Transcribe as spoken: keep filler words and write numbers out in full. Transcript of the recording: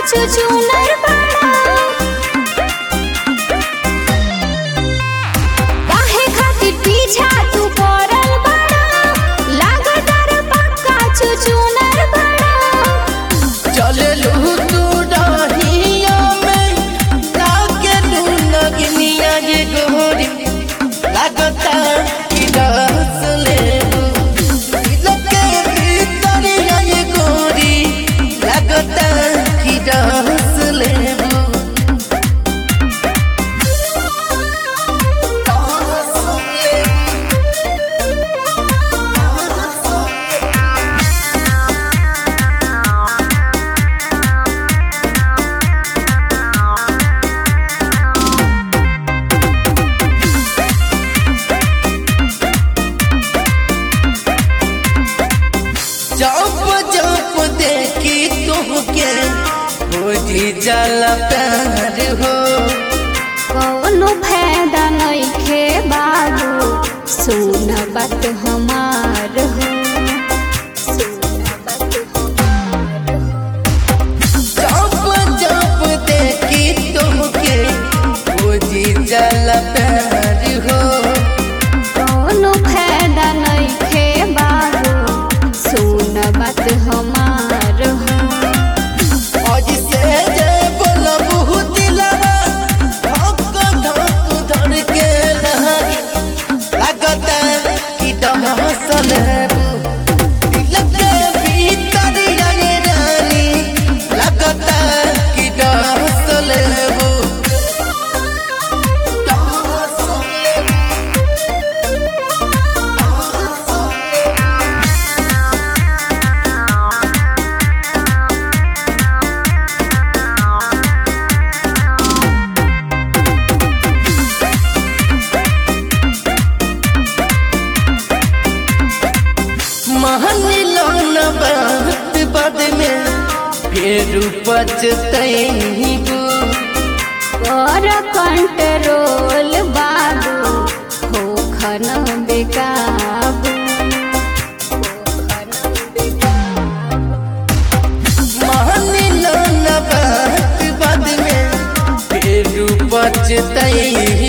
चुचुनर बड़ा काहे खातिर पीछा तू पड़ल बड़ा लागतार पक्का चुचुनर बड़ा चले लू तू डहिया में लागे लू लगनिया ये गोरी लागता कि रस लेबू लगे भीतर ये गोरी लागता कि रस लेबू जब जब देखी तुमके बुझी जल प्यार हो कौनो फायदा नइखे बाबू सुन बात हमार हो सुन बात हमार हो जब जब देखी तुमके बुझी जल प्यार हो कौनो फायदा नइखे बाबू सुन बात हमार हो आज से जे बोलबू दिलवा धक धक धड़ के लहरी लागता कि डहस लेबू दिल के भीतर रे रानी लागता कि डहस लेबू डहस लेबू महनिलो न बात बाद में फिर पछतैबू कर कंट्रोल बाबू होखन बेकाबू होखन बेकाबू महनिलो न बात बाद में फिर पछतैबू